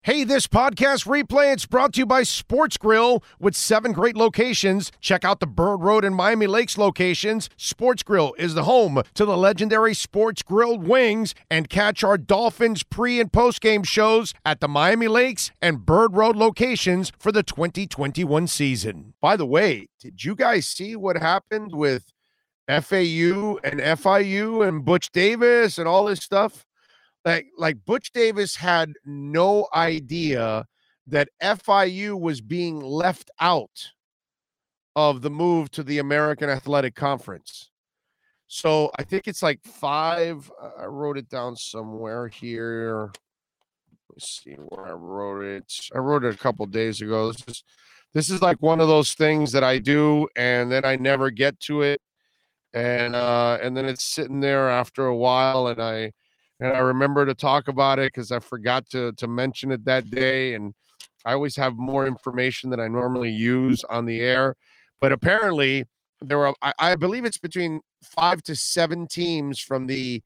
Hey, this podcast replay, it's brought to you by Sports Grill with 7 great locations. Check out the Bird Road and Miami Lakes locations. Sports Grill is the home to the legendary Sports Grilled Wings, and catch our Dolphins pre- and post-game shows at the Miami Lakes and Bird Road locations for the 2021 season. By the way, did you guys see what happened with FAU and FIU and Butch Davis and all this stuff? Like Butch Davis had no idea that FIU was being left out of the move to the American Athletic Conference. So I think it's like 5. I wrote it down somewhere here. Let's see where I wrote it. I wrote it a couple days ago. This is like one of those things that I do and then I never get to it, and then it's sitting there after a while, and I remember to talk about it because I forgot to mention it that day. And I always have more information than I normally use on the air. But apparently there were, I believe it's between 5 to 7 teams from the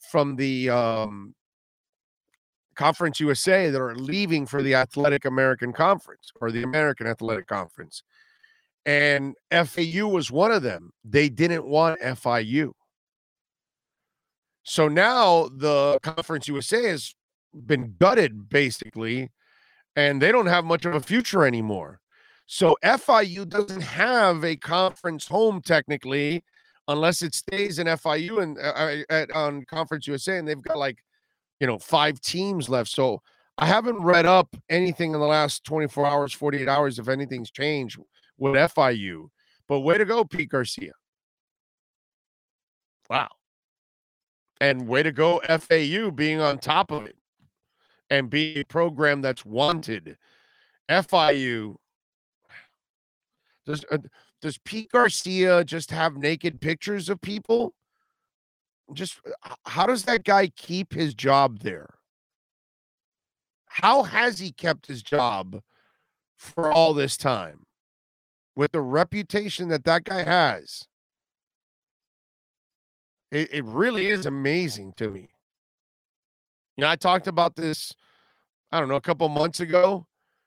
Conference USA that are leaving for the Athletic American Conference, or the American Athletic Conference. And FAU was one of them. They didn't want FIU. So now the Conference USA has been gutted, basically, and they don't have much of a future anymore. So FIU doesn't have a conference home technically, unless it stays in FIU and on Conference USA, and they've got 5 teams left. So I haven't read up anything in the last 24 hours, 48 hours, if anything's changed with FIU. But way to go, Pete Garcia. Wow. And way to go, FAU, being on top of it and being a program that's wanted. FIU, does Pete Garcia just have naked pictures of people? Just how does that guy keep his job there? How has he kept his job for all this time with the reputation that guy has? It really is amazing to me. You know, I talked about this, I don't know, a couple months ago,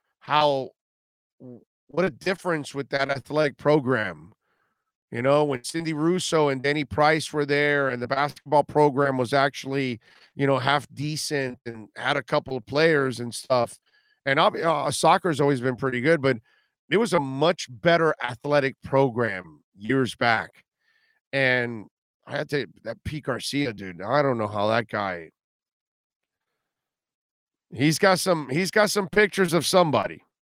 what a difference with that athletic program. You know, when Cindy Russo and Denny Price were there and the basketball program was actually, half decent and had a couple of players and stuff. And soccer's always been pretty good, but it was a much better athletic program years back. And I had to, that Pete Garcia dude, I don't know how that guy, he's got some pictures of somebody.